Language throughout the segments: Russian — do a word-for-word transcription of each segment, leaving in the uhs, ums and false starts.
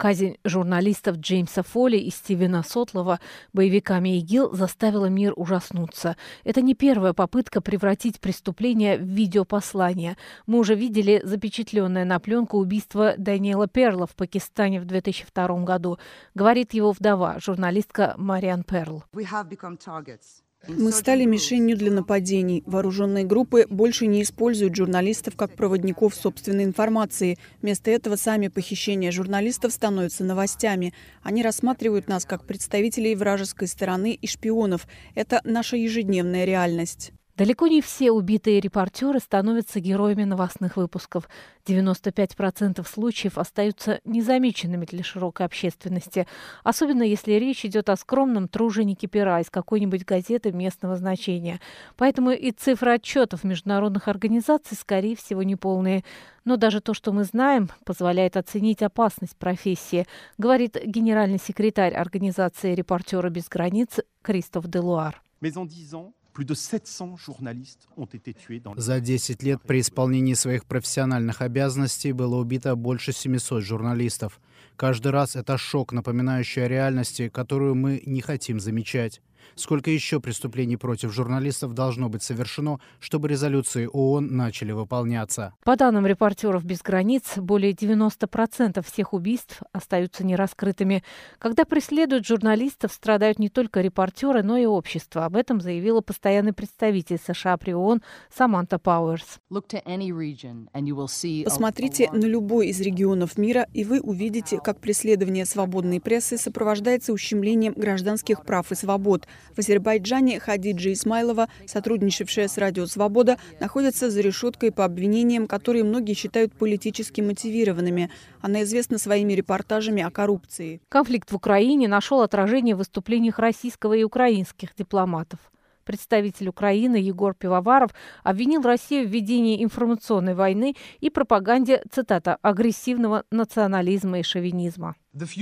Казнь журналистов Джеймса Фолли и Стивена Сотлова боевиками ИГИЛ заставила мир ужаснуться. Это не первая попытка превратить преступление в видеопослание. Мы уже видели запечатленное на пленку убийство Даниэла Перла в Пакистане в две тысячи втором году, говорит его вдова, журналистка Мариан Перл. Мы стали мишенью для нападений. Вооруженные группы больше не используют журналистов как проводников собственной информации. Вместо этого сами похищения журналистов становятся новостями. Они рассматривают нас как представителей вражеской стороны и шпионов. Это наша ежедневная реальность. Далеко не все убитые репортеры становятся героями новостных выпусков. девяносто пять процентов случаев остаются незамеченными для широкой общественности, особенно если речь идет о скромном труженике пера из какой-нибудь газеты местного значения. Поэтому и цифры отчетов международных организаций, скорее всего, неполные. Но даже то, что мы знаем, позволяет оценить опасность профессии, говорит генеральный секретарь организации «Репортеры без границ» Кристоф Делуар. За десять лет при исполнении своих профессиональных обязанностей было убито больше семисот журналистов. Каждый раз это шок, напоминающий о реальности, которую мы не хотим замечать. Сколько еще преступлений против журналистов должно быть совершено, чтобы резолюции ООН начали выполняться? По данным «Репортеров без границ», более девяноста процентов всех убийств остаются нераскрытыми. Когда преследуют журналистов, страдают не только репортеры, но и общество. Об этом заявила постоянный представитель США при ООН Саманта Пауэрс. Посмотрите на любой из регионов мира, и вы увидите, как преследование свободной прессы сопровождается ущемлением гражданских прав и свобод. В Азербайджане Хадиджа Исмайлова, сотрудничавшая с Радио Свобода, находится за решеткой по обвинениям, которые многие считают политически мотивированными. Она известна своими репортажами о коррупции. Конфликт в Украине нашел отражение в выступлениях российского и украинских дипломатов. Представитель Украины Егор Пивоваров обвинил Россию в ведении информационной войны и пропаганде, цитата, «агрессивного национализма и шовинизма».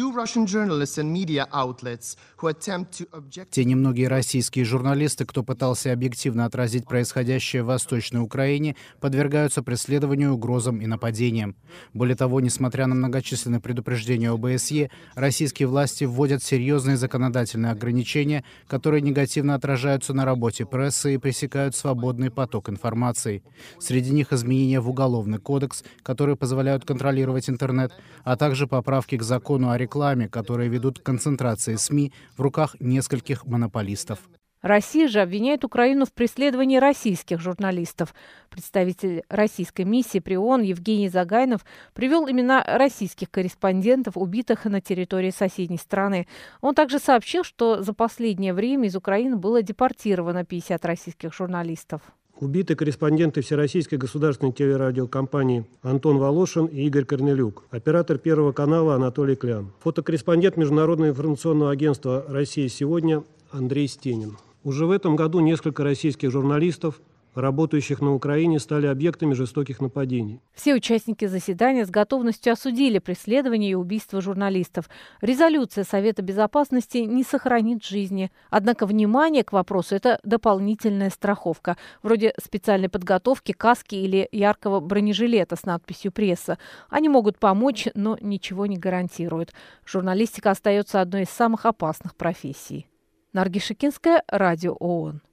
Те немногие российские журналисты, кто пытался объективно отразить происходящее в Восточной Украине, подвергаются преследованию, угрозам и нападениям. Более того, несмотря на многочисленные предупреждения ОБСЕ, российские власти вводят серьезные законодательные ограничения, которые негативно отражаются на работе прессы и пресекают свободный поток информации. Среди них изменения в Уголовный кодекс, которые позволяют контролировать интернет, а также поправки к закону о рекламе, которые ведут к концентрации СМИ в руках нескольких монополистов. Россия же обвиняет Украину в преследовании российских журналистов. Представитель российской миссии при ООН Евгений Загайнов привел имена российских корреспондентов, убитых на территории соседней страны. Он также сообщил, что за последнее время из Украины было депортировано пятьдесят российских журналистов. Убиты корреспонденты Всероссийской государственной телерадиокомпании Антон Волошин и Игорь Корнелюк, оператор Первого канала Анатолий Клян, фотокорреспондент Международного информационного агентства «Россия сегодня» Андрей Стенин. Уже в этом году несколько российских журналистов, работающих на Украине, стали объектами жестоких нападений. Все участники заседания с готовностью осудили преследование и убийство журналистов. Резолюция Совета Безопасности не сохранит жизни. Однако внимание к вопросу – это дополнительная страховка, вроде специальной подготовки, каски или яркого бронежилета с надписью «Пресса». Они могут помочь, но ничего не гарантируют. Журналистика остается одной из самых опасных профессий. Наргиз Шикинская, Радио ООН.